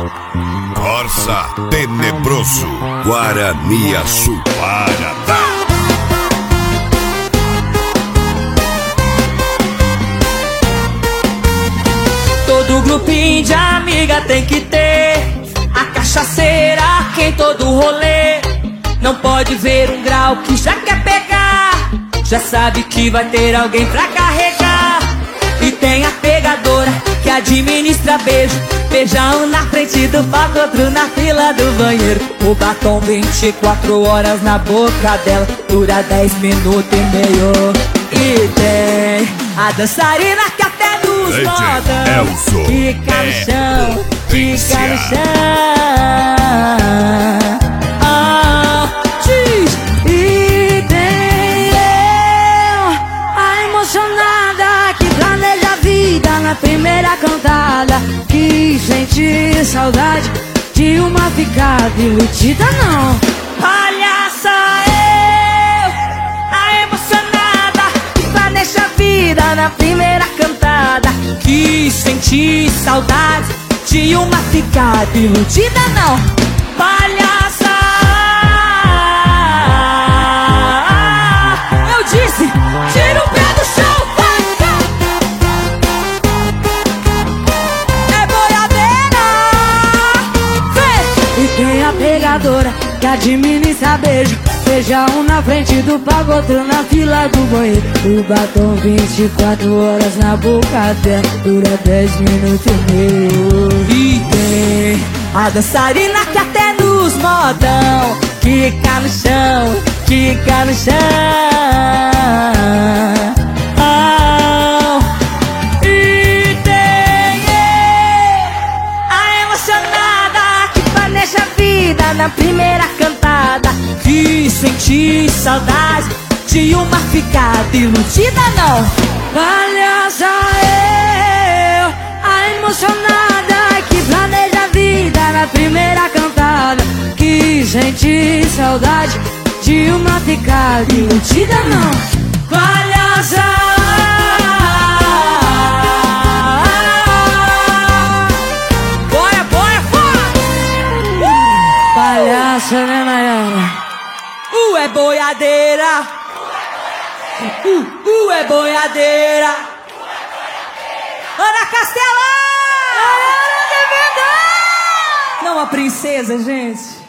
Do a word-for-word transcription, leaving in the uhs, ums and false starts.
Corsa Tenebroso, Guarani Açuparada. Todo grupinho de amiga tem que ter a cachaceira que em todo rolê não pode ver um grau que já quer pegar, já sabe que vai ter alguém pra carregar. E tem a pegadora que administra beijo, beijão na frente do palco, outro na fila do banheiro. O batom vinte e quatro horas na boca dela, dura dez minutos e meio. E tem a dançarina que até nos modão fica no chão, fica no chão. Ah, diz. E tem eu, a emocionada que planeja a vida na primeira cantada, que sente saudade de uma ficada iludida não. Palhaça eu, a emocionada que planeja a vida na primeira cantada, que sente saudade de uma ficada iludida não. Palhaça, eu disse, tira o pé do chão, vai. É boiadeira, vem. E tem a pegadora que administra beijo, beijão na frente do palco, outro na fila do banheiro. O batom vinte e quatro horas na boca dela, dura dez minutos e meio. E tem a dançarina que até nos modão fica no chão, fica no chão. Oh. E tem a emocionada que planeja a vida na primeira cantada, que sente saudade de uma ficada iludida não. Palhaça eu, a emocionada que planeja a vida na primeira cantada, que sente saudade de uma ficada iludida não. Palhaça, bora, bora, bora. uh! Palhaça, né, Nayara? Uh, é boiadeira. Uh, uh, é boiadeira. Ana Castela! Não, a princesa, gente.